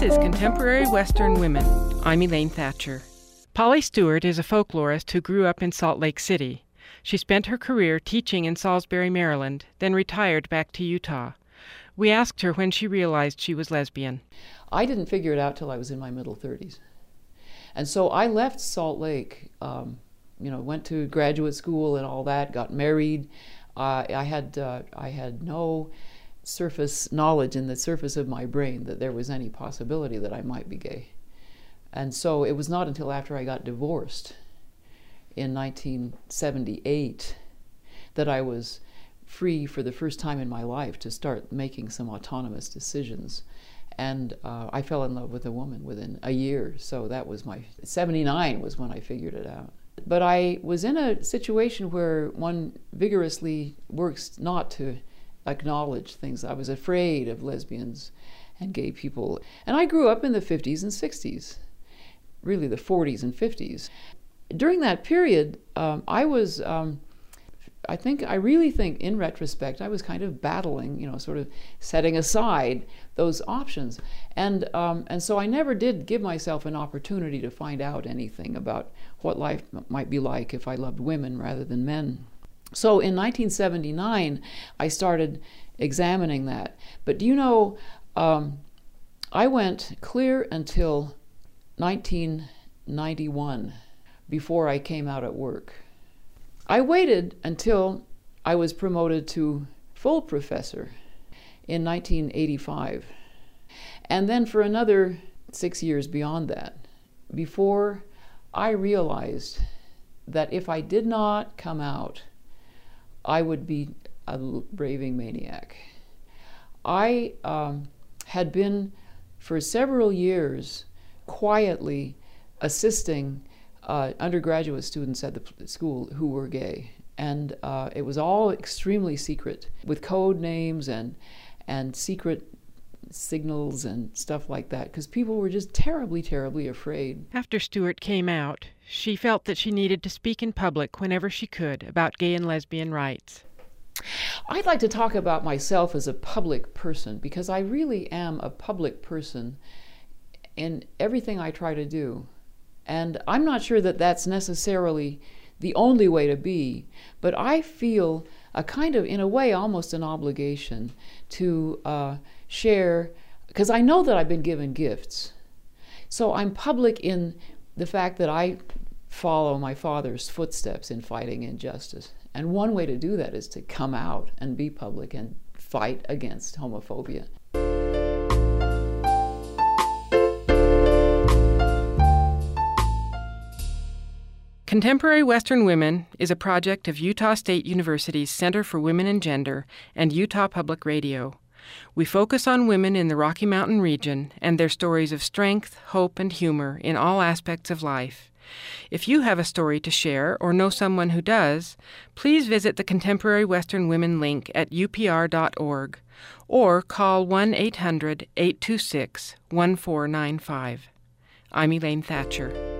This is Contemporary Western Women. I'm Elaine Thatcher. Polly Stewart is a folklorist who grew up in Salt Lake City. She spent her career teaching in Salisbury, Maryland, then retired back to Utah. We asked her when she realized she was lesbian. I didn't figure it out till I was in my middle 30s. And so I left Salt Lake, went to graduate school and all that, got married. I had no surface knowledge in the surface of my brain that there was any possibility that I might be gay. And so it was not until after I got divorced in 1978 that I was free for the first time in my life to start making some autonomous decisions. And I fell in love with a woman within a year. So that was 79 was when I figured it out. But I was in a situation where one vigorously works not to acknowledge things. I was afraid of lesbians and gay people. And I grew up in the 50s and 60s, really the 40s and 50s. During that period, I really think in retrospect, I was kind of battling, sort of setting aside those options. And so I never did give myself an opportunity to find out anything about what life might be like if I loved women rather than men. So in 1979, I started examining that. But do you know, I went clear until 1991 before I came out at work. I waited until I was promoted to full professor in 1985, and then for another 6 years beyond that, before I realized that if I did not come out, I would be a raving maniac. I had been for several years quietly assisting undergraduate students at the school who were gay. And it was all extremely secret, with code names and secret signals and stuff like that, because people were just terribly, terribly afraid. After Stewart came out, she felt that she needed to speak in public whenever she could about gay and lesbian rights. I'd like to talk about myself as a public person, because I really am a public person in everything I try to do. And I'm not sure that that's necessarily the only way to be, but I feel a kind of, in a way, almost an obligation to share, because I know that I've been given gifts. So I'm public in the fact that I follow my father's footsteps in fighting injustice. And one way to do that is to come out and be public and fight against homophobia. Contemporary Western Women is a project of Utah State University's Center for Women and Gender and Utah Public Radio. We focus on women in the Rocky Mountain region and their stories of strength, hope, and humor in all aspects of life. If you have a story to share or know someone who does, please visit the Contemporary Western Women link at upr.org or call 1-800-826-1495. I'm Elaine Thatcher.